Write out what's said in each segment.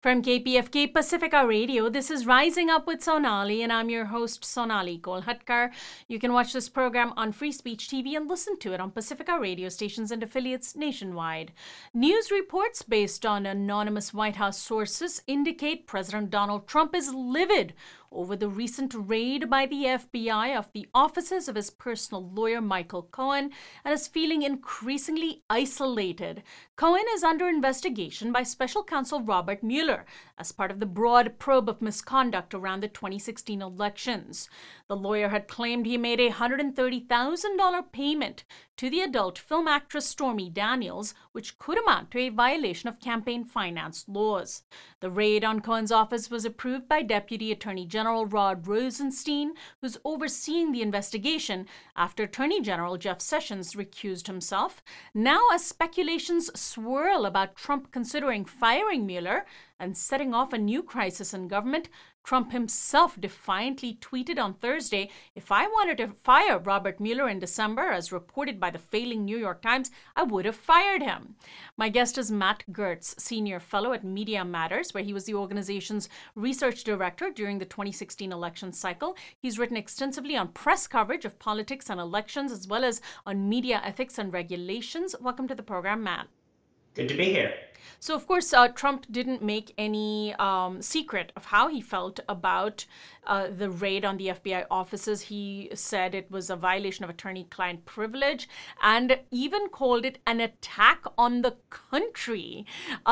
From KPFK Pacifica Radio, this is Rising Up with Sonali, and I'm your host, Sonali Kolhatkar. You can watch this program on Free Speech TV and listen to it on Pacifica radio stations and affiliates nationwide. News reports based on anonymous White House sources indicate President Donald Trump is livid over the recent raid by the FBI of the offices of his personal lawyer, Michael Cohen, and is feeling increasingly isolated. Cohen is under investigation by special counsel Robert Mueller as part of the broad probe of misconduct around the 2016 elections. The lawyer had claimed he made a $130,000 payment to the adult film actress Stormy Daniels, which could amount to a violation of campaign finance laws. The raid on Cohen's office was approved by Deputy Attorney General Rod Rosenstein, who's overseeing the investigation after Attorney General Jeff Sessions recused himself. Now, as speculations swirl about Trump considering firing Mueller and setting off a new crisis in government, Trump himself defiantly tweeted on Thursday, "If I wanted to fire Robert Mueller in December, as reported by the failing New York Times, I would have fired him." My guest is Matt Gertz, Senior Fellow at Media Matters, where he was the organization's research director during the 2016 election cycle. He's written extensively on press coverage of politics and elections, as well as on media ethics and regulations. Welcome to the program, Matt. Good to be here. So, of course, Trump didn't make any secret of how he felt about the raid on the FBI offices. He said it was a violation of attorney-client privilege and even called it an attack on the country.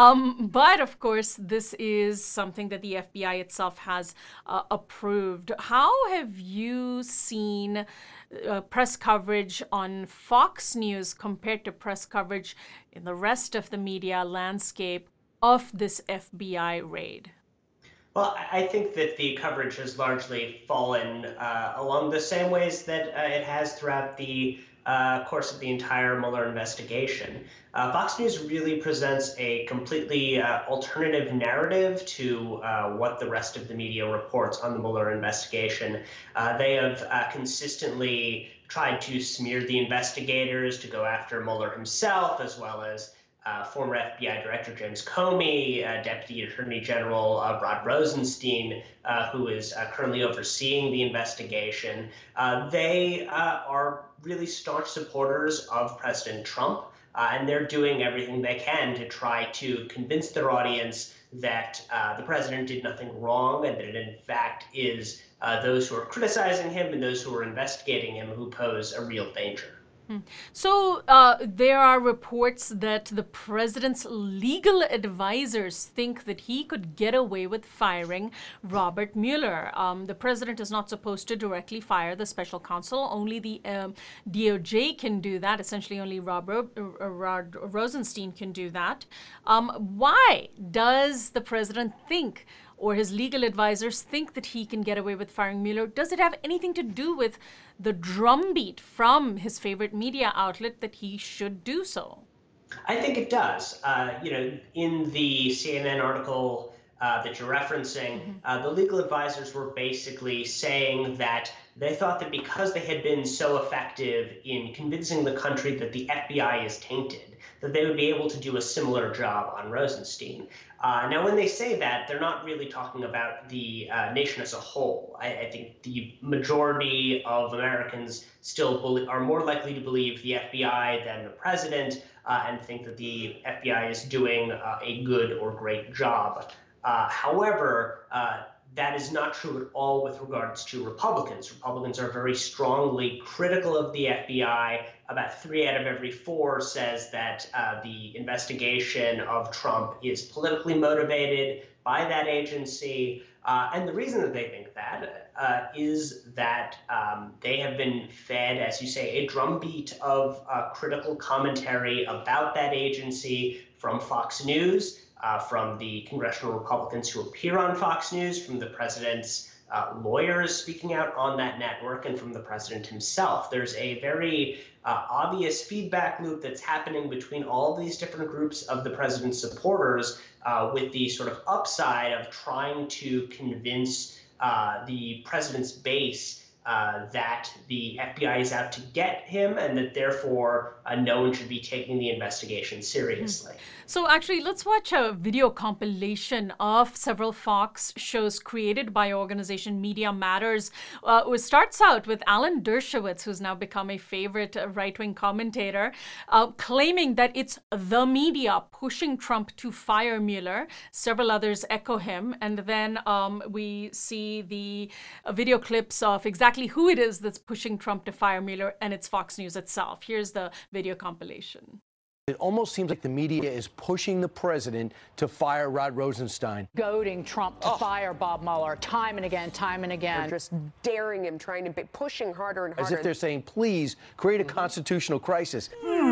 But, of course, this is something that the FBI itself has approved. How have you seen press coverage on Fox News compared to press coverage in the rest of the media landscape of this FBI raid? Well, I think that the coverage has largely fallen along the same ways that it has throughout the course of the entire Mueller investigation. Fox News really presents a completely alternative narrative to what the rest of the media reports on the Mueller investigation. They have consistently tried to smear the investigators, to go after Mueller himself, as well as former FBI Director James Comey, Deputy Attorney General Rod Rosenstein, who is currently overseeing the investigation. They are really staunch supporters of President Trump, and they're doing everything they can to try to convince their audience that the president did nothing wrong, and that it in fact is those who are criticizing him and those who are investigating him who pose a real danger. So there are reports that the president's legal advisors think that he could get away with firing Robert Mueller. The president is not supposed to directly fire the special counsel. Only the DOJ can do that. Essentially, only Rod Rosenstein can do that. Why does the president think, or his legal advisors think, that he can get away with firing Mueller? Does it have anything to do with the drumbeat from his favorite media outlet that he should do so? I think it does. In the CNN article that you're referencing, the legal advisors were basically saying that they thought that because they had been so effective in convincing the country that the FBI is tainted, that they would be able to do a similar job on Rosenstein. Now, when they say that, they're not really talking about the nation as a whole. I think the majority of Americans still are more likely to believe the FBI than the president, and think that the FBI is doing a good or great job. However, that is not true at all with regards to Republicans. Republicans are very strongly critical of the FBI. About 3 out of every 4 says that the investigation of Trump is politically motivated by that agency. And the reason that they think that is that they have been fed, as you say, a drumbeat of critical commentary about that agency from Fox News, from the congressional Republicans who appear on Fox News, from the president's lawyers speaking out on that network, and from the president himself. There's a very obvious feedback loop that's happening between all these different groups of the president's supporters, with the sort of upside of trying to convince the president's base that the FBI is out to get him and that therefore no one should be taking the investigation seriously. So actually, let's watch a video compilation of several Fox shows created by organization Media Matters. It starts out with Alan Dershowitz, who's now become a favorite right-wing commentator, claiming that it's the media pushing Trump to fire Mueller. Several others echo him. And then we see the video clips of exactly who it is that's pushing Trump to fire Mueller, and it's Fox News itself. Here's the video compilation. It almost seems like the media is pushing the president to fire Rod Rosenstein. Goading Trump to fire Bob Mueller time and again, time and again. They're just daring him, trying to be pushing harder and harder. As if they're saying, please, create a constitutional crisis.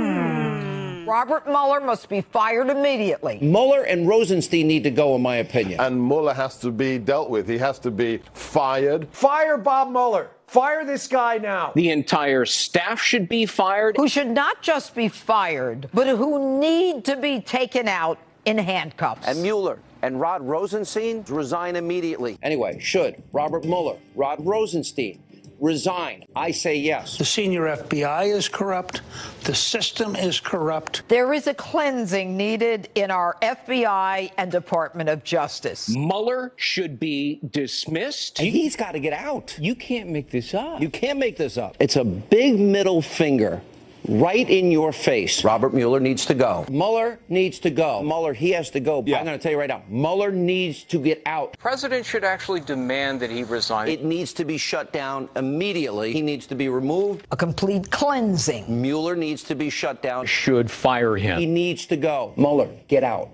Robert Mueller must be fired immediately. Mueller and Rosenstein need to go, in my opinion. And Mueller has to be dealt with. He has to be fired. Fire Bob Mueller. Fire this guy now. The entire staff should be fired. Who should not just be fired, but who need to be taken out in handcuffs. And Mueller and Rod Rosenstein resign immediately. Anyway, should Robert Mueller, Rod Rosenstein resign? I say yes. The senior FBI is corrupt. The system is corrupt. There is a cleansing needed in our FBI and Department of Justice. Mueller should be dismissed. He's got to get out. You can't make this up. You can't make this up. It's a big middle finger right in your face. Robert Mueller needs to go. Mueller needs to go. Mueller, he has to go. Yeah. I'm going to tell you right now, Mueller needs to get out. The president should actually demand that he resign. It needs to be shut down immediately. He needs to be removed. A complete cleansing. Mueller needs to be shut down. Should fire him. He needs to go. Mueller, get out.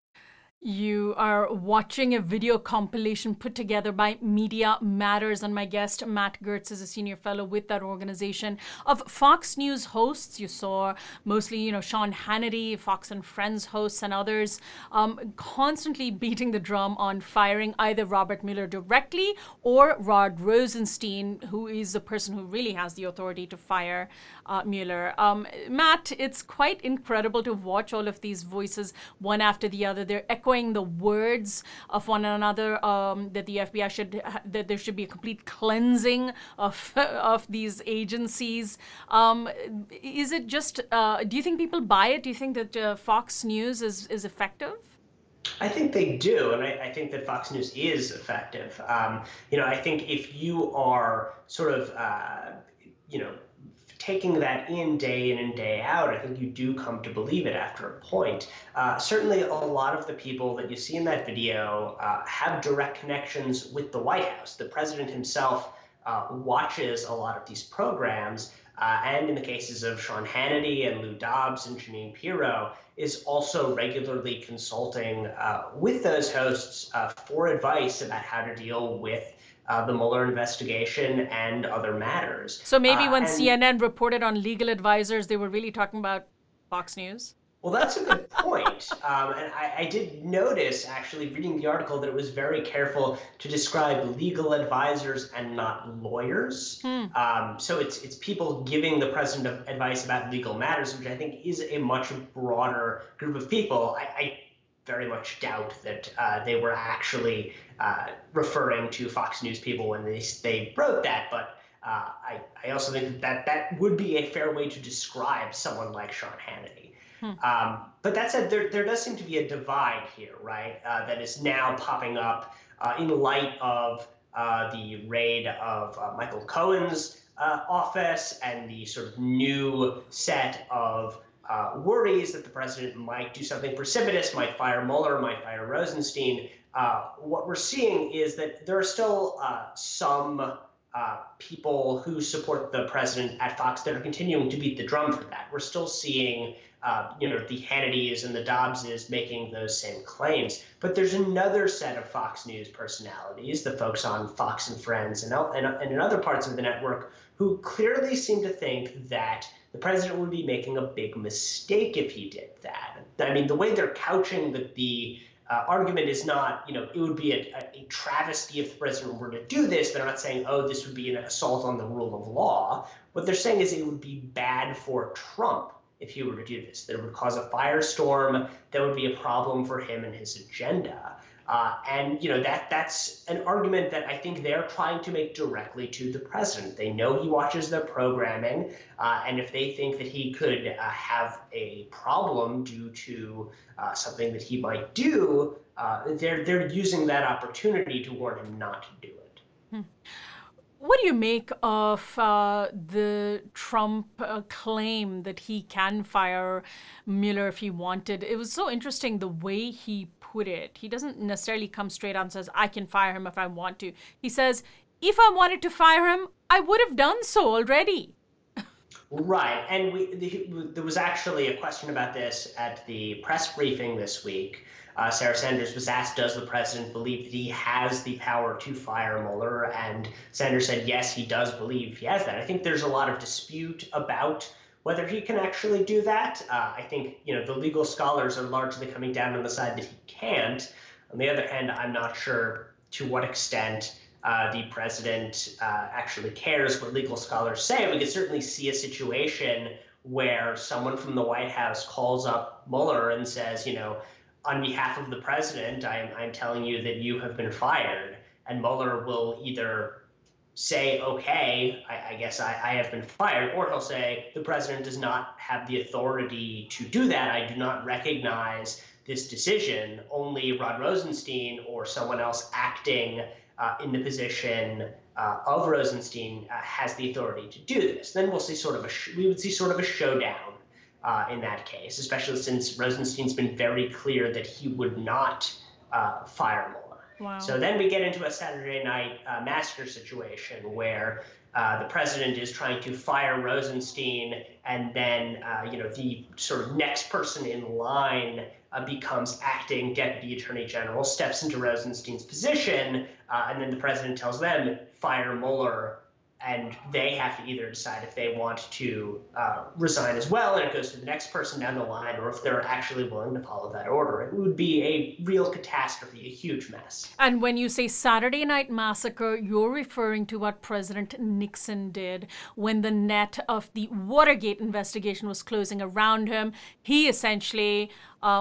You are watching a video compilation put together by Media Matters, and my guest, Matt Gertz, is a senior fellow with that organization, of Fox News hosts. You saw mostly, Sean Hannity, Fox and Friends hosts, and others constantly beating the drum on firing either Robert Mueller directly or Rod Rosenstein, who is the person who really has the authority to fire Mueller. Matt, it's quite incredible to watch all of these voices one after the other. They're echoing the words of one another, that the FBI that there should be a complete cleansing of these agencies. Is it just, do you think people buy it? Do you think that Fox News is effective? I think they do, and I think that Fox News is effective. I think if you are sort of, taking that in and day out, I think you do come to believe it after a point. Certainly, a lot of the people that you see in that video have direct connections with the White House. The president himself watches a lot of these programs, and in the cases of Sean Hannity and Lou Dobbs and Jeanine Pirro, is also regularly consulting with those hosts for advice about how to deal with the Mueller investigation and other matters. So maybe when CNN reported on legal advisors, they were really talking about Fox News? Well, that's a good point. And I did notice, actually, reading the article, that it was very careful to describe legal advisors and not lawyers. So it's people giving the president advice about legal matters, which I think is a much broader group of people. I very much doubt that they were actually referring to Fox News people when they wrote that, but I also think that would be a fair way to describe someone like Sean Hannity. But that said, there does seem to be a divide here, right, that is now popping up in light of the raid of Michael Cohen's office and the sort of new set of worries that the president might do something precipitous, might fire Mueller, might fire Rosenstein. What we're seeing is that there are still some people who support the president at Fox that are continuing to beat the drum for that. We're still seeing, the Hannitys and the Dobbses making those same claims. But there's another set of Fox News personalities, the folks on Fox and Friends and in other parts of the network, who clearly seem to think that the president would be making a big mistake if he did that. I mean, the way they're couching the argument is not, it would be a travesty if the president were to do this. They're not saying, oh, this would be an assault on the rule of law. What they're saying is it would be bad for Trump if he were to do this, that it would cause a firestorm that would be a problem for him and his agenda. And that's an argument that I think they're trying to make directly to the president. They know he watches their programming, and if they think that he could have a problem due to something that he might do, they're using that opportunity to warn him not to do it. What do you make of the Trump claim that he can fire Mueller if he wanted? It was so interesting the way he put it. He doesn't necessarily come straight out and says, I can fire him if I want to. He says, if I wanted to fire him, I would have done so already. Right. And there was actually a question about this at the press briefing this week. Sarah Sanders was asked, does the president believe that he has the power to fire Mueller? And Sanders said, yes, he does believe he has that. I think there's a lot of dispute about whether he can actually do that. I think, the legal scholars are largely coming down on the side that he can't. On the other hand, I'm not sure to what extent the president actually cares what legal scholars say. We could certainly see a situation where someone from the White House calls up Mueller and says, on behalf of the president, I'm telling you that you have been fired. And Mueller will either say, okay, I guess I have been fired, or he'll say, the president does not have the authority to do that. I do not recognize this decision. Only Rod Rosenstein or someone else acting in the position of Rosenstein has the authority to do this. Then we'll see we would see sort of a showdown in that case, especially since Rosenstein's been very clear that he would not fire Mueller. Wow. So then we get into a Saturday night massacre situation where the president is trying to fire Rosenstein, and then the sort of next person in line becomes acting deputy attorney general, steps into Rosenstein's position, and then the president tells them, fire Mueller, and they have to either decide if they want to resign as well, and it goes to the next person down the line, or if they're actually willing to follow that order. It would be a real catastrophe, a huge mess. And when you say Saturday Night Massacre, you're referring to what President Nixon did when the net of the Watergate investigation was closing around him. He essentially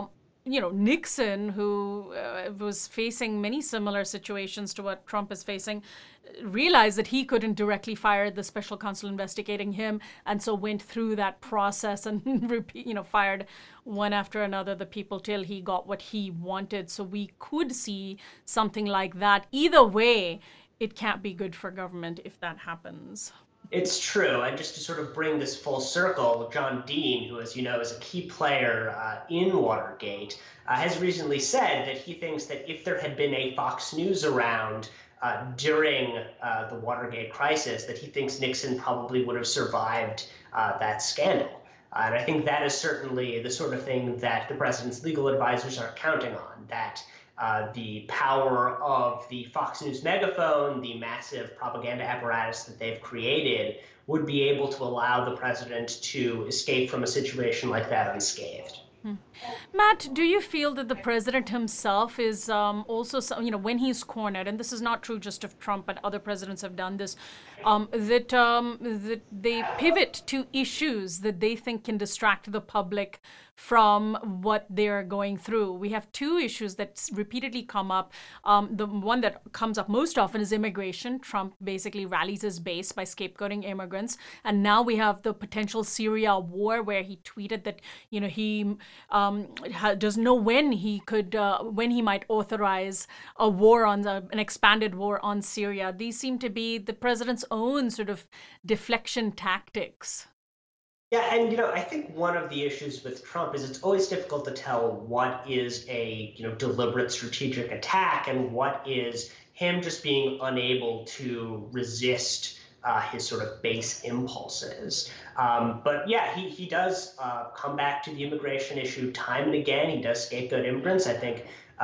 Nixon, who was facing many similar situations to what Trump is facing, realized that he couldn't directly fire the special counsel investigating him, and so went through that process and fired one after another the people till he got what he wanted. So we could see something like that. Either way, it can't be good for government if that happens. It's true. And just to sort of bring this full circle, John Dean, who, as you know, is a key player in Watergate, has recently said that he thinks that if there had been a Fox News around during the Watergate crisis, that he thinks Nixon probably would have survived that scandal. And I think that is certainly the sort of thing that the president's legal advisors are counting on, that the power of the Fox News megaphone, the massive propaganda apparatus that they've created, would be able to allow the president to escape from a situation like that unscathed. Matt, do you feel that the president himself is also, when he's cornered, and this is not true just of Trump, but other presidents have done this, that they pivot to issues that they think can distract the public from what they're going through? We have two issues that repeatedly come up. The one that comes up most often is immigration. Trump basically rallies his base by scapegoating immigrants. And now we have the potential Syria war, where he tweeted that, he doesn't know when he might authorize a war an expanded war on Syria. These seem to be the president's own sort of deflection tactics. Yeah, and I think one of the issues with Trump is it's always difficult to tell what is a deliberate strategic attack and what is him just being unable to resist his sort of base impulses. But yeah, he does come back to the immigration issue time and again. He does scapegoat immigrants. I think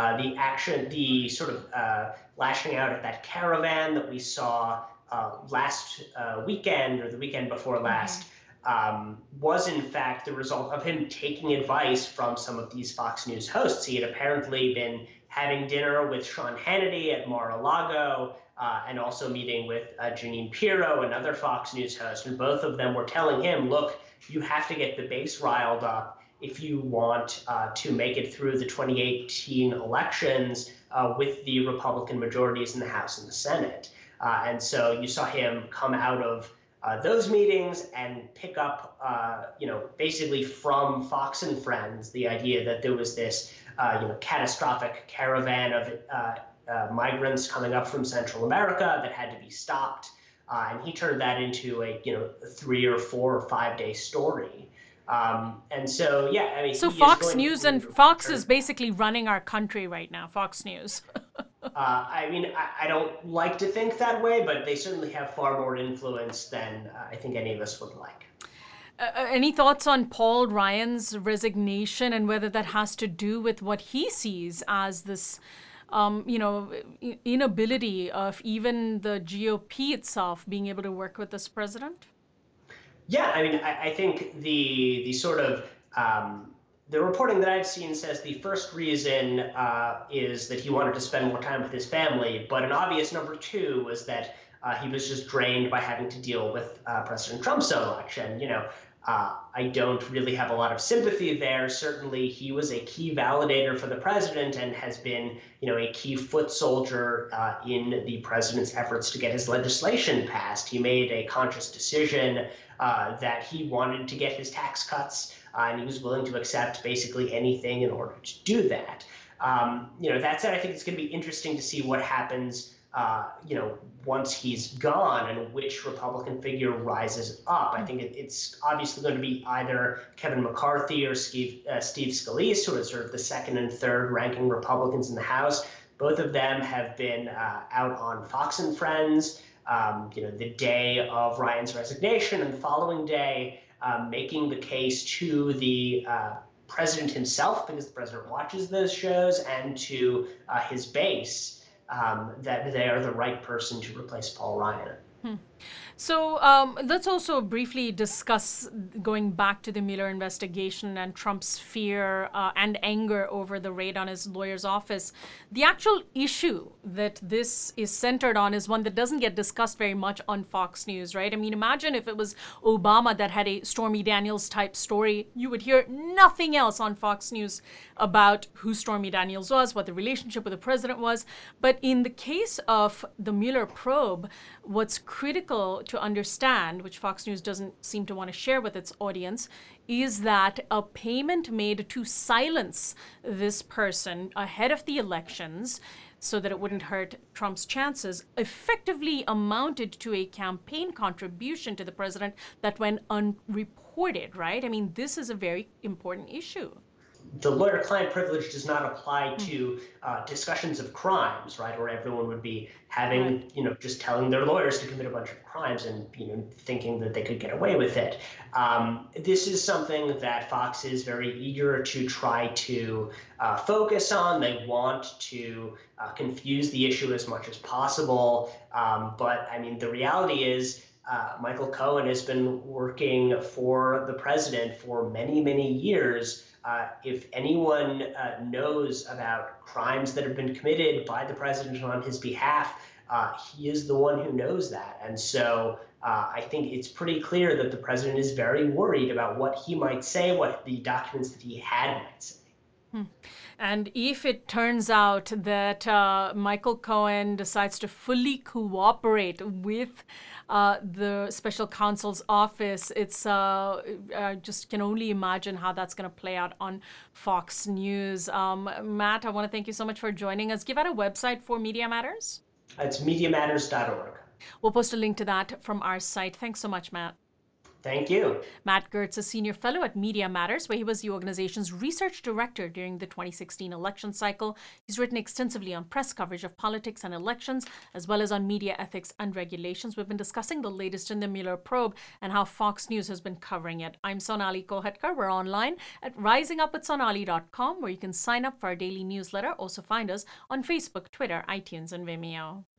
the sort of lashing out at that caravan that we saw last weekend or the weekend before last, was in fact the result of him taking advice from some of these Fox News hosts. He had apparently been having dinner with Sean Hannity at Mar-a-Lago, and also meeting with Jeanine Pirro, another Fox News host. And both of them were telling him, look, you have to get the base riled up if you want to make it through the 2018 elections with the Republican majorities in the House and the Senate. And so you saw him come out of those meetings and pick up, basically from Fox and Friends, the idea that there was this, catastrophic caravan of migrants coming up from Central America that had to be stopped. And he turned that into a, 3 or 4 or 5 day story. And so, yeah, I mean, so Fox News and Fox is basically running our country right now, Fox News. I mean, I don't like to think that way, but they certainly have far more influence than I think any of us would like. Any thoughts on Paul Ryan's resignation and whether that has to do with what he sees as this, inability of even the GOP itself being able to work with this president? Yeah, I mean, I think the sort of the reporting that I've seen says the first reason is that he wanted to spend more time with his family, but an obvious number two was that he was just drained by having to deal with President Trump's election. I don't really have a lot of sympathy there. Certainly, he was a key validator for the president and has been, a key foot soldier in the president's efforts to get his legislation passed. He made a conscious decision that he wanted to get his tax cuts, and he was willing to accept basically anything in order to do that. That said, I think it's going to be interesting to see what happens once he's gone and which Republican figure rises up. I think it's obviously going to be either Kevin McCarthy or Steve Scalise, who are sort of the second and third ranking Republicans in the House. Both of them have been out on Fox and Friends, the day of Ryan's resignation and the following day, making the case to the president himself, because the president watches those shows, and to his base, that they are the right person to replace Paul Ryan. So let's also briefly discuss going back to the Mueller investigation and Trump's fear and anger over the raid on his lawyer's office. The actual issue that this is centered on is one that doesn't get discussed very much on Fox News, right? I mean, imagine if it was Obama that had a Stormy Daniels type story, you would hear nothing else on Fox News about who Stormy Daniels was, what the relationship with the president was. But in the case of the Mueller probe, what's critical to understand, which Fox News doesn't seem to want to share with its audience, is that a payment made to silence this person ahead of the elections so that it wouldn't hurt Trump's chances effectively amounted to a campaign contribution to the president that went unreported, right? I mean, this is a very important issue. The lawyer-client privilege does not apply to discussions of crimes, right? Where everyone would be having, just telling their lawyers to commit a bunch of crimes and, thinking that they could get away with it. This is something that Fox is very eager to try to focus on. They want to confuse the issue as much as possible. But I mean, the reality is, Michael Cohen has been working for the president for many, many years. If anyone knows about crimes that have been committed by the president on his behalf, he is the one who knows that. And so I think it's pretty clear that the president is very worried about what he might say, what the documents that he had might say. And if it turns out that Michael Cohen decides to fully cooperate with the special counsel's office, it's just can only imagine how that's going to play out on Fox News. Matt, I want to thank you so much for joining us. Give out a website for Media Matters. It's MediaMatters.org. We'll post a link to that from our site. Thanks so much, Matt. Thank you. Matt Gertz, a senior fellow at Media Matters, where he was the organization's research director during the 2016 election cycle. He's written extensively on press coverage of politics and elections, as well as on media ethics and regulations. We've been discussing the latest in the Mueller probe and how Fox News has been covering it. I'm Sonali Kolhatkar. We're online at risingupwithsonali.com, where you can sign up for our daily newsletter. Also find us on Facebook, Twitter, iTunes, and Vimeo.